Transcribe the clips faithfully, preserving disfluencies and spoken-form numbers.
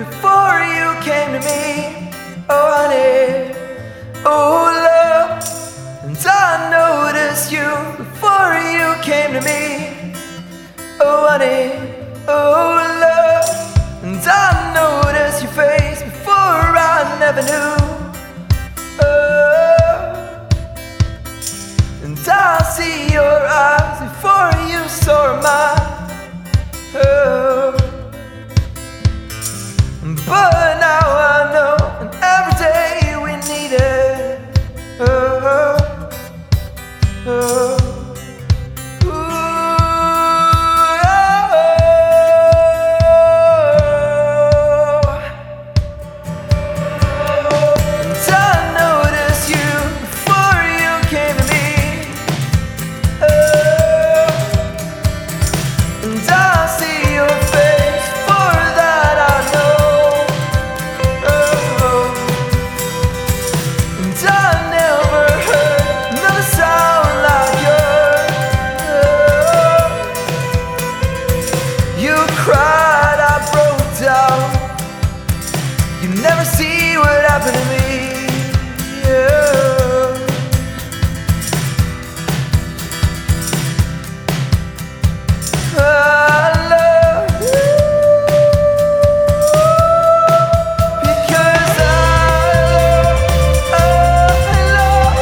before you came to me. Oh honey, oh love. And I noticed you before you came to me. Oh honey, oh love. And I noticed your face before I never knew. Oh, and I see your eyes before you saw mine. Oh, but now I know, and every day we need it. Oh, oh. You never see what happened to me. Yeah. I love you because I love, I love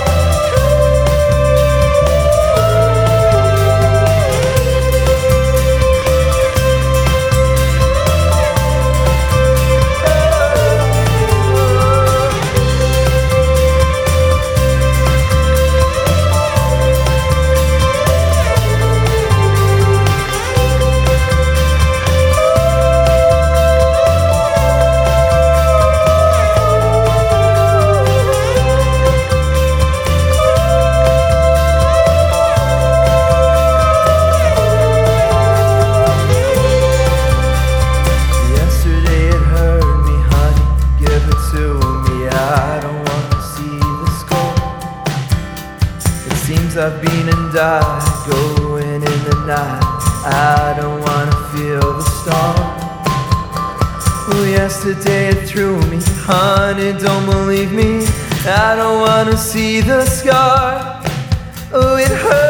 I've been and died, going in the night. I don't wanna feel the storm. Oh, yesterday it threw me, honey, don't believe me. I don't wanna see the scar. Oh, it hurts.